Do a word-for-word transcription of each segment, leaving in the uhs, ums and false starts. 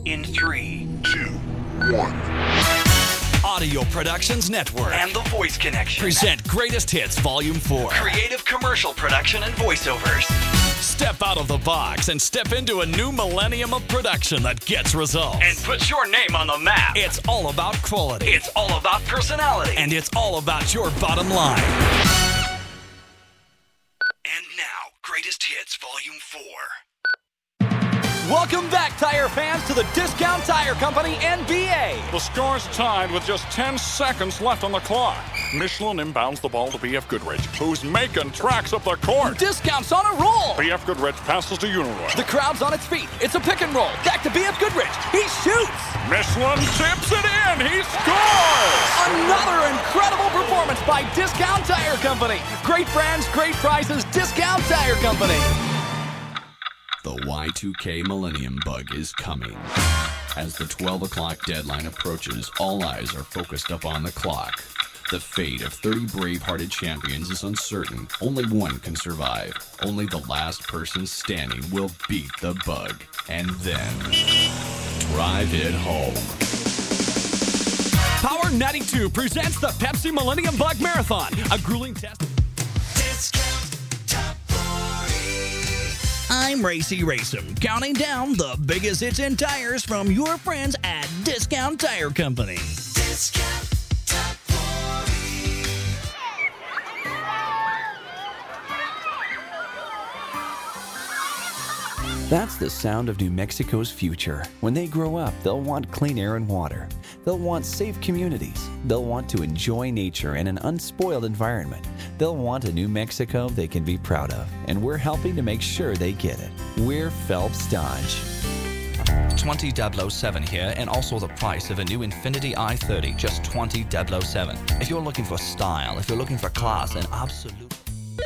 In three, two, one. Audio Productions Network and The Voice Connection present Greatest Hits Volume four. Creative commercial production and voiceovers. Step out of the box and step into a new millennium of production that gets results. And puts your name on the map. It's all about quality. It's all about personality. And it's all about your bottom line. And now, Greatest Hits Volume four. Welcome back, Tire fans, to the Discount Tire Company N B A. The score's tied with just ten seconds left on the clock. Michelin inbounds the ball to B F Goodrich, who's making tracks up the court. Discount's on a roll. B F Goodrich passes to Uniroy. The crowd's on its feet. It's a pick and roll. Back to B F Goodrich. He shoots. Michelin tips it in. He scores. Another incredible performance by Discount Tire Company. Great brands, great prices. Discount Tire Company. The Y two K Millennium Bug is coming. As the twelve o'clock deadline approaches, all eyes are focused up on the clock. The fate of thirty brave-hearted champions is uncertain. Only one can survive. Only the last person standing will beat the bug. And then, drive it home. Power ninety-two presents the Pepsi Millennium Bug Marathon, a grueling test. I'm Racy Racem, counting down the biggest hits in tires from your friends at Discount Tire Company. Discount Top forty. That's the sound of New Mexico's future. When they grow up, they'll want clean air and water. They'll want safe communities. They'll want to enjoy nature in an unspoiled environment. They'll want a New Mexico they can be proud of, and we're helping to make sure they get it. We're Phelps Dodge. twenty double oh seven here, and also the price of a new Infiniti i thirty, just twenty double oh seven. If you're looking for style, if you're looking for class, and absolute...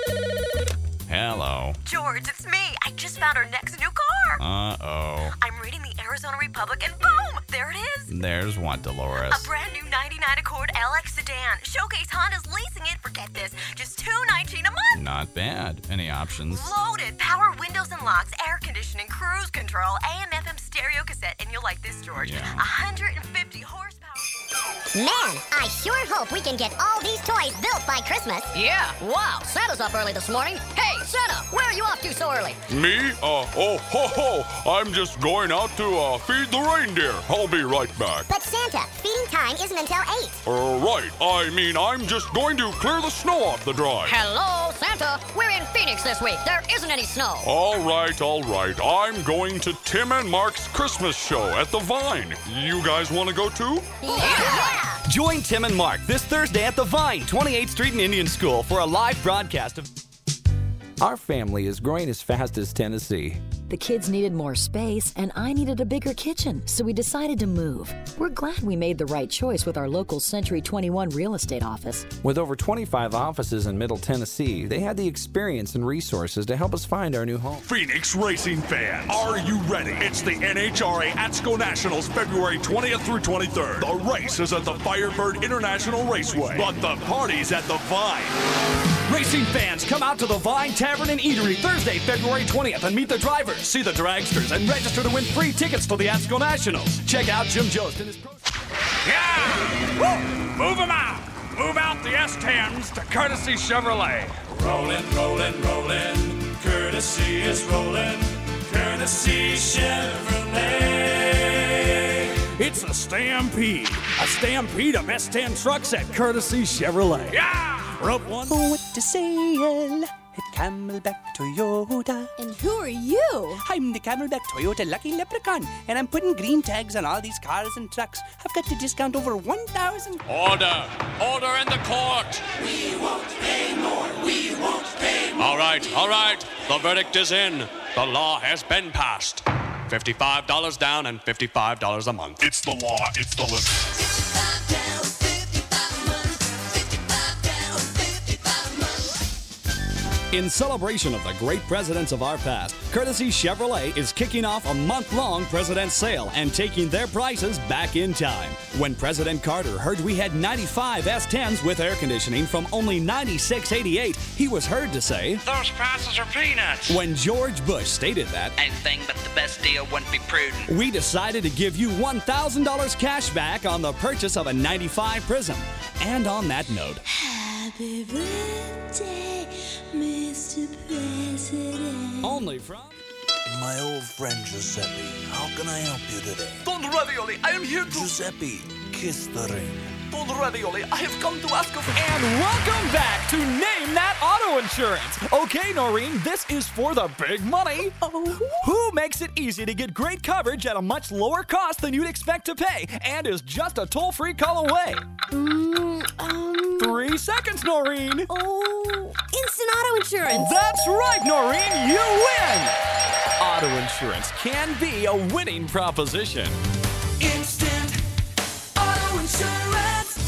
Hello. George, it's me. I just found our next new car. Uh-oh. I'm reading the Arizona Republic, and boom, there it is. There's one, Dolores. A brand new ninety-nine Accord L X sedan. Showcase Honda's leasing it. Forget this. Just two hundred nineteen dollars a month. Not bad. Any options? Loaded. Power windows and locks, air conditioning, cruise control, A M F M stereo cassette, and you'll like this, George. Yeah. one hundred fifty horsepower. Man, I sure hope we can get all these toys built by Christmas. Yeah, wow, Santa's up early this morning. Hey, Santa, where are you off to so early? Me? Uh, oh, ho, ho. I'm just going out to, uh, feed the reindeer. I'll be right back. But Santa, feeding time isn't until eight. Uh, right. I mean, I'm just going to clear the snow off the drive. Hello, Santa. We're in Phoenix this week. There isn't any snow. All right, all right. I'm going to Tim and Mark's Christmas show at the Vine. You guys want to go too? Yeah! Join Tim and Mark this Thursday at the Vine, twenty-eighth Street and Indian School for a live broadcast of... Our family is growing as fast as Tennessee. The kids needed more space, and I needed a bigger kitchen, so we decided to move. We're glad we made the right choice with our local Century twenty-one real estate office. With over twenty-five offices in Middle Tennessee, they had the experience and resources to help us find our new home. Phoenix racing fans, are you ready? It's the N H R A ATSCO Nationals, February twentieth through twenty-third. The race is at the Firebird International Raceway, but the party's at the Vine. Racing fans, come out to the Vine Tavern and Eatery Thursday, February twentieth, and meet the drivers, see the dragsters, and register to win free tickets to the ATSCO Nationals. Check out Jim Jost and his pro... Yeah! Woo! Move them out! Move out the S tens to Courtesy Chevrolet. Rollin', rollin', rollin', Courtesy is rollin', Courtesy Chevrolet. It's a stampede. A stampede of S ten trucks at Courtesy Chevrolet. Yeah! Rope one. What to sail at Camelback Toyota. And who are you? I'm the Camelback Toyota Lucky Leprechaun, and I'm putting green tags on all these cars and trucks. I've got to discount over one thousand. Order! Order in the court! We won't pay more, we won't pay more. All right, all right. The verdict is in. The law has been passed. fifty-five dollars down and fifty-five dollars a month. It's the law, it's the limit. In celebration of the great presidents of our past, Courtesy Chevrolet is kicking off a month-long President's Sale and taking their prices back in time. When President Carter heard we had ninety-five S tens with air conditioning from only ninety-six eighty-eight, he was heard to say, "Those prices are peanuts." When George Bush stated that, "Anything but the best deal wouldn't be prudent," we decided to give you one thousand dollars cash back on the purchase of a ninety-five Prism. And on that note, Happy birthday, Mister President. Only from my old friend Giuseppe. How can I help you today? Don Ravioli, I am here to... Giuseppe, kiss the ring. Don Ravioli, I have come to ask you for... And welcome back to Name That Auto Insurance. Okay, Noreen, this is for the big money. Oh. Who makes it easy to get great coverage at a much lower cost than you'd expect to pay and is just a toll-free call away? Mm, um... Three seconds, Noreen. Oh, Instant Auto Insurance. That's right, Noreen, you win. Auto insurance can be a winning proposition. Instant Auto Insurance.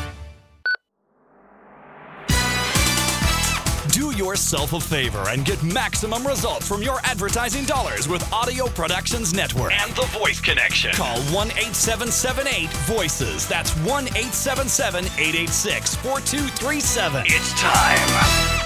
Do yourself a favor and get maximum results from your advertising dollars with Audio Productions Network and the Voice Connection. Call one eight seven seven eight VOICES. That's one eight seven seven eight eight six four two three seven. It's time.